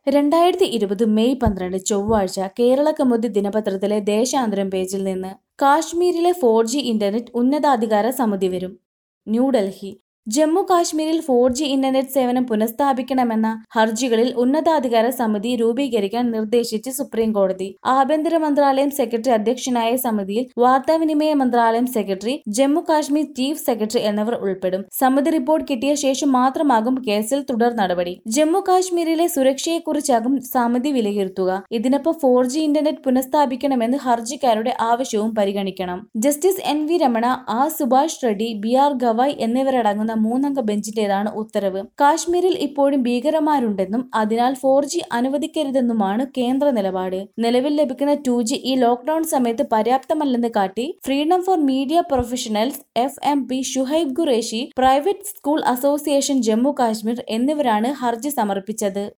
2020 May 12 ചൊവ്വാഴ്ച കേരള കൗമുദി ദിനപത്രത്തിലെ ദേശാന്തരം പേജിൽ നിന്ന് കാശ്മീരിലെ 4G ഇന്റർനെറ്റ് ഉന്നതാധികാര സമിതി വരും. ന്യൂഡൽഹി ജമ്മു കാശ്മീരിൽ 4G ഇന്റർനെറ്റ് സേവനം പുനഃസ്ഥാപിക്കണമെന്ന ഹർജികളിൽ ഉന്നതാധികാര സമിതി രൂപീകരിക്കാൻ നിർദ്ദേശിച്ച് സുപ്രീം കോടതി. ആഭ്യന്തര മന്ത്രാലയം സെക്രട്ടറി അധ്യക്ഷനായ സമിതിയിൽ വാർത്താവിനിമയ മന്ത്രാലയം secretary, Jammu Kashmir chief secretary എന്നിവർ ഉൾപ്പെടും. സമിതി റിപ്പോർട്ട് കിട്ടിയ ശേഷം മാത്രമാകും കേസിൽ തുടർ നടപടി. ജമ്മു കാശ്മീരിലെ സുരക്ഷയെക്കുറിച്ചാകും സമിതി വിലയിരുത്തുക. ഇതിനൊപ്പം 4G ഇന്റർനെറ്റ് പുനഃസ്ഥാപിക്കണമെന്ന് ഹർജിക്കാരുടെ ആവശ്യവും പരിഗണിക്കണം. Justice NV Ramana, R Subhash Reddy, BR Gavai എന്നിവരടങ്ങുന്ന 3-അംഗ ബെഞ്ചിന്റേതാണ് ഉത്തരവ്. കാശ്മീരിൽ ഇപ്പോഴും ഭീകരന്മാരുണ്ടെന്നും അതിനാൽ 4G അനുവദിക്കരുതെന്നുമാണ് കേന്ദ്ര നിലപാട്. നിലവിൽ ലഭിക്കുന്ന 2G ഈ ലോക്ക്ഡൌൺ സമയത്ത് പര്യാപ്തമല്ലെന്ന് കാട്ടി freedom for media professionals, FMP, Shuhaib Qureshi, private school association Jammu Kashmir എന്നിവരാണ് ഹർജി സമർപ്പിച്ചത്.